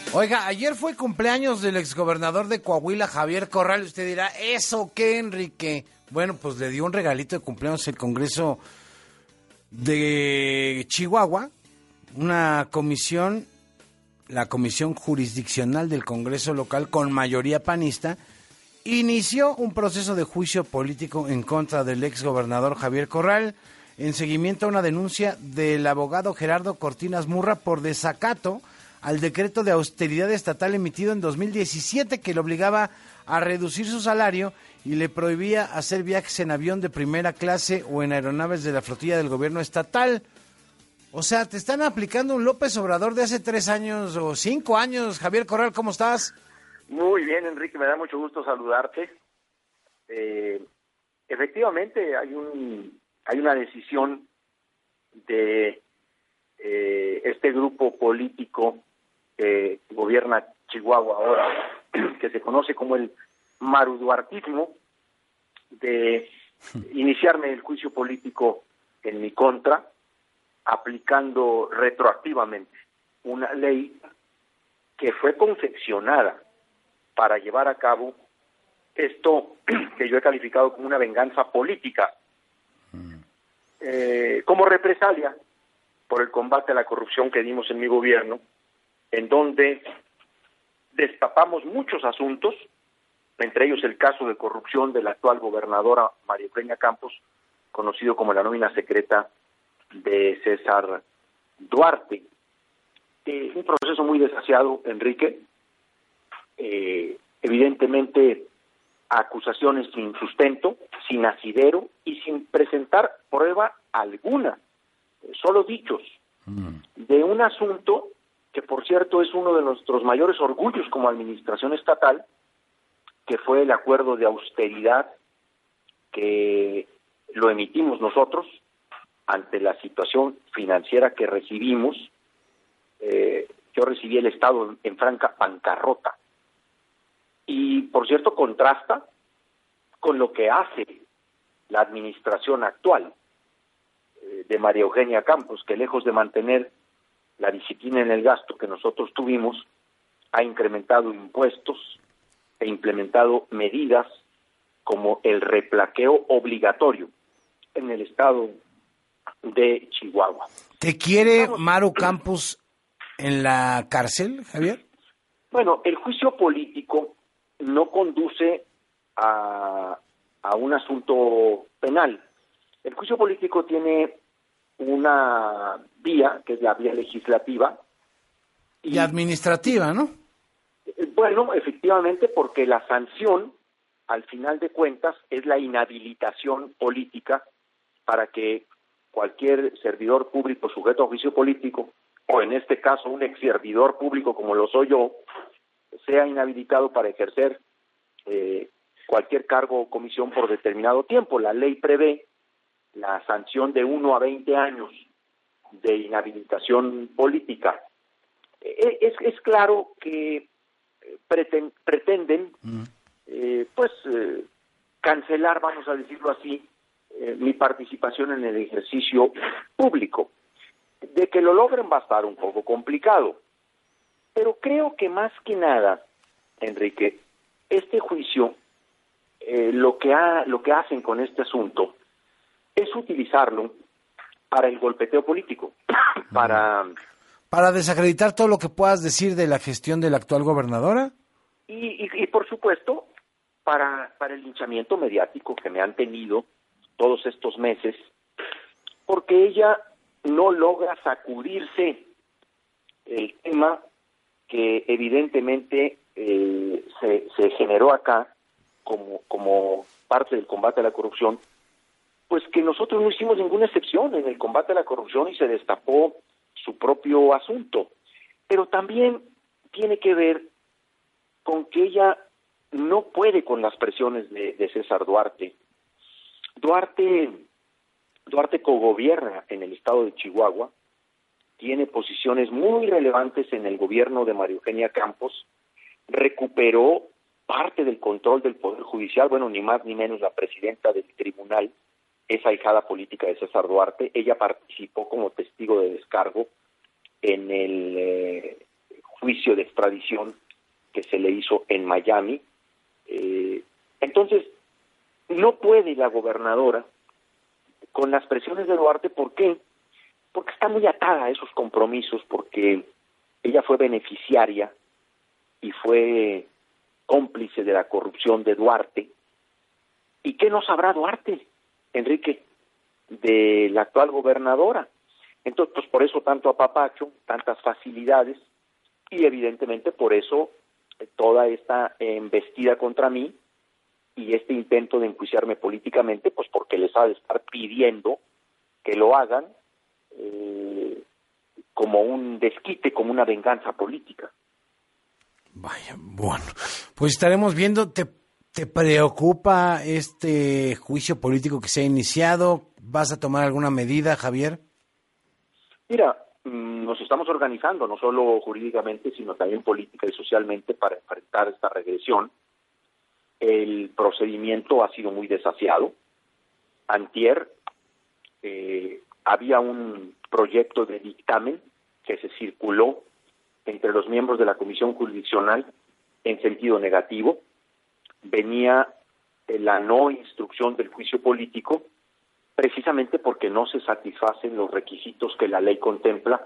Oiga, ayer fue cumpleaños del exgobernador de Coahuila, Javier Corral. Usted dirá, ¿eso qué, Enrique? Bueno, pues le dio un regalito de cumpleaños el Congreso de Chihuahua, una comisión, la Comisión Jurisdiccional del Congreso Local con mayoría panista, inició un proceso de juicio político en contra del exgobernador Javier Corral en seguimiento a una denuncia del abogado Gerardo Cortinas Murra por desacato al decreto de austeridad estatal emitido en 2017 que le obligaba a reducir su salario y le prohibía hacer viajes en avión de primera clase o en aeronaves de la flotilla del gobierno estatal. O sea, te están aplicando un López Obrador de hace 3 años o 5 años. Javier Corral, ¿cómo estás? Muy bien, Enrique, me da mucho gusto saludarte. Efectivamente, hay una decisión de este grupo político que gobierna Chihuahua ahora, que se conoce como el maruduartismo, de iniciarme el juicio político en mi contra, aplicando retroactivamente una ley que fue confeccionada para llevar a cabo esto que yo he calificado como una venganza política, como represalia por el combate a la corrupción que dimos en mi gobierno, en donde destapamos muchos asuntos, entre ellos el caso de corrupción de la actual gobernadora María Eugenia Campos, conocido como la nómina secreta de César Duarte. Un proceso muy desasiado, Enrique, evidentemente acusaciones sin sustento, sin asidero y sin presentar prueba alguna, solo dichos, de un asunto que, por cierto, es uno de nuestros mayores orgullos como administración estatal, que fue el acuerdo de austeridad que lo emitimos nosotros ante la situación financiera que recibimos. Yo recibí el Estado en franca bancarrota. Y, por cierto, contrasta con lo que hace la administración actual de María Eugenia Campos, que lejos de mantener la disciplina en el gasto que nosotros tuvimos, ha incrementado impuestos e implementado medidas como el replaqueo obligatorio en el estado de Chihuahua. ¿Te quiere Maru Campos en la cárcel, Javier? Bueno, el juicio político no conduce a un asunto penal. El juicio político tiene una vía, que es la vía legislativa. Y administrativa, ¿no? Bueno, efectivamente, porque la sanción, al final de cuentas, es la inhabilitación política para que cualquier servidor público sujeto a juicio político, o en este caso un ex servidor público como lo soy yo, sea inhabilitado para ejercer cualquier cargo o comisión por determinado tiempo. La ley prevé la sanción de 1 a 20 años de inhabilitación política. Es claro que pretenden cancelar, vamos a decirlo así, mi participación en el ejercicio público. De que lo logren va a estar un poco complicado, pero creo que más que nada, Enrique, este juicio, lo que hacen con este asunto es utilizarlo para el golpeteo político, para desacreditar todo lo que puedas decir de la gestión de la actual gobernadora. Y por supuesto, para el linchamiento mediático que me han tenido todos estos meses, porque ella no logra sacudirse el tema que evidentemente se generó acá como parte del combate a la corrupción, pues que nosotros no hicimos ninguna excepción en el combate a la corrupción y se destapó su propio asunto. Pero también tiene que ver con que ella no puede con las presiones de César Duarte. Duarte cogobierna en el estado de Chihuahua, tiene posiciones muy relevantes en el gobierno de María Eugenia Campos, recuperó parte del control del Poder Judicial, bueno, ni más ni menos la presidenta del tribunal, es ahijada política de César Duarte, ella participó como testigo de descargo en el juicio de extradición que se le hizo en Miami. Entonces, no puede la gobernadora con las presiones de Duarte. ¿Por qué? Porque está muy atada a esos compromisos, porque ella fue beneficiaria y fue cómplice de la corrupción de Duarte. ¿Y qué no sabrá Duarte, Enrique, de la actual gobernadora? Entonces, pues por eso tanto apapacho, tantas facilidades, y evidentemente por eso toda esta embestida contra mí y este intento de enjuiciarme políticamente, pues porque les ha de estar pidiendo que lo hagan como un desquite, como una venganza política. Vaya, bueno, pues estaremos viendo. ¿Te preocupa este juicio político que se ha iniciado? ¿Vas a tomar alguna medida, Javier? Mira, nos estamos organizando, no solo jurídicamente, sino también política y socialmente, para enfrentar esta regresión. El procedimiento ha sido muy desafiado. Antier había un proyecto de dictamen que se circuló entre los miembros de la Comisión Jurisdiccional en sentido negativo. Venía la no instrucción del juicio político, precisamente porque no se satisfacen los requisitos que la ley contempla,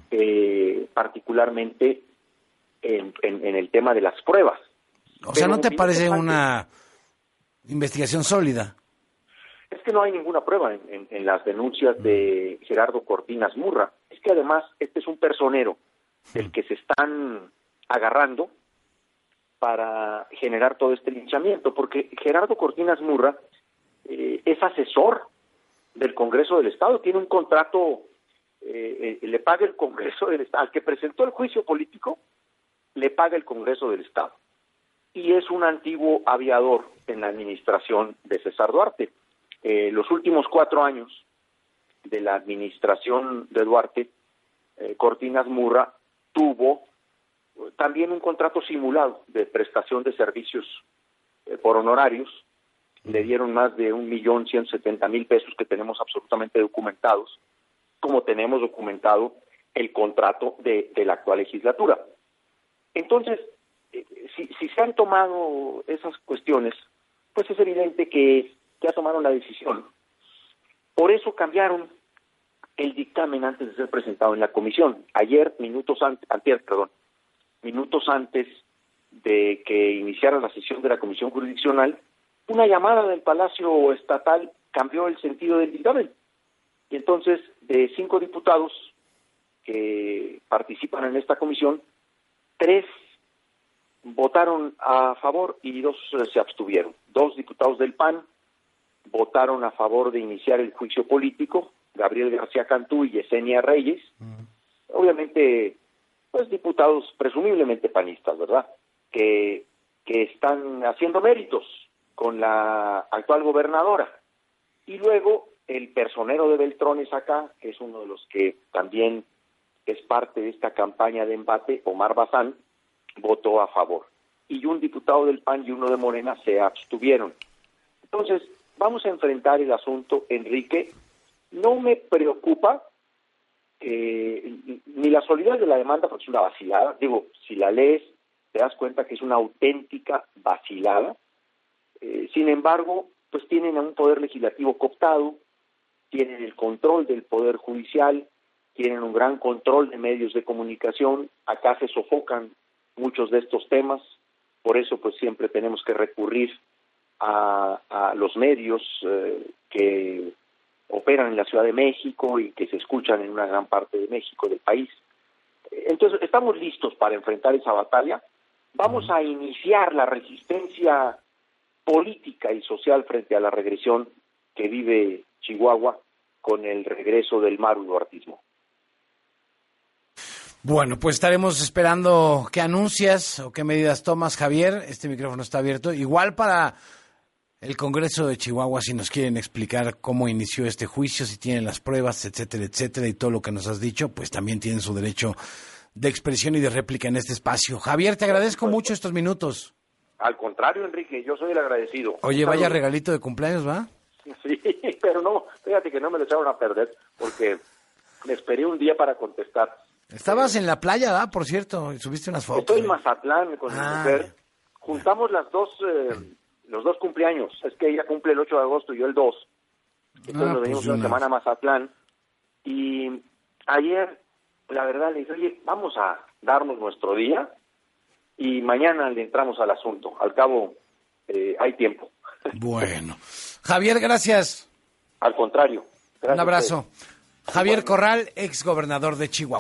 particularmente en el tema de las pruebas. O sea, ¿no te parece una investigación sólida? Es que no hay ninguna prueba en las denuncias de Gerardo Cortinas Murra. Es que además este es un personero del que se están agarrando para generar todo este linchamiento, porque Gerardo Cortinas Murra es asesor del Congreso del Estado, tiene un contrato, le paga el Congreso del Estado, al que presentó el juicio político, le paga el Congreso del Estado, y es un antiguo aviador en la administración de César Duarte. Los últimos 4 años de la administración de Duarte, Cortinas Murra tuvo también un contrato simulado de prestación de servicios por honorarios. Le dieron más de 1.170.000 pesos que tenemos absolutamente documentados, como tenemos documentado el contrato de la actual legislatura. Entonces, si se han tomado esas cuestiones, pues es evidente que ya tomaron la decisión. Por eso cambiaron el dictamen antes de ser presentado en la comisión. Minutos antes de que iniciara la sesión de la Comisión Jurisdiccional, una llamada del Palacio Estatal cambió el sentido del dictamen. Y entonces, de 5 diputados que participan en esta comisión, 3 votaron a favor y 2 se abstuvieron. 2 diputados del PAN votaron a favor de iniciar el juicio político, Gabriel García Cantú y Yesenia Reyes. Obviamente, pues diputados presumiblemente panistas, ¿verdad?, que están haciendo méritos con la actual gobernadora. Y luego el personero de Beltrones acá, que es uno de los que también es parte de esta campaña de embate, Omar Bazán, votó a favor. Y un diputado del PAN y uno de Morena se abstuvieron. Entonces, vamos a enfrentar el asunto, Enrique. No me preocupa ni la solidez de la demanda, porque es una vacilada. Digo, si la lees, te das cuenta que es una auténtica vacilada. Sin embargo, pues tienen a un poder legislativo cooptado, tienen el control del poder judicial, tienen un gran control de medios de comunicación. Acá se sofocan muchos de estos temas, por eso pues siempre tenemos que recurrir a los medios que operan en la Ciudad de México y que se escuchan en una gran parte de México, del país. Entonces, estamos listos para enfrentar esa batalla. Vamos a iniciar la resistencia política y social frente a la regresión que vive Chihuahua con el regreso del maruduartismo. Bueno, pues estaremos esperando qué anuncias o qué medidas tomas, Javier. Este micrófono está abierto. Igual para el Congreso de Chihuahua, si nos quieren explicar cómo inició este juicio, si tienen las pruebas, etcétera, etcétera, y todo lo que nos has dicho, pues también tienen su derecho de expresión y de réplica en este espacio. Javier, te agradezco mucho estos minutos. Al contrario, Enrique, yo soy el agradecido. Oye, vaya regalito de cumpleaños, ¿va? Sí, pero no, fíjate que no me lo echaron a perder, porque me esperé un día para contestar. Estabas en la playa, ¿verdad? Por cierto, subiste unas fotos. Estoy en Mazatlán con mi mujer. Juntamos los dos cumpleaños. Es que ella cumple el 8 de agosto y yo el 2. Entonces nos venimos una semana a Mazatlán. Y ayer, la verdad, le dije, oye, vamos a darnos nuestro día y mañana le entramos al asunto. Al cabo, hay tiempo. Bueno. Javier, gracias. Al contrario. Un abrazo. Javier Corral, ex gobernador de Chihuahua.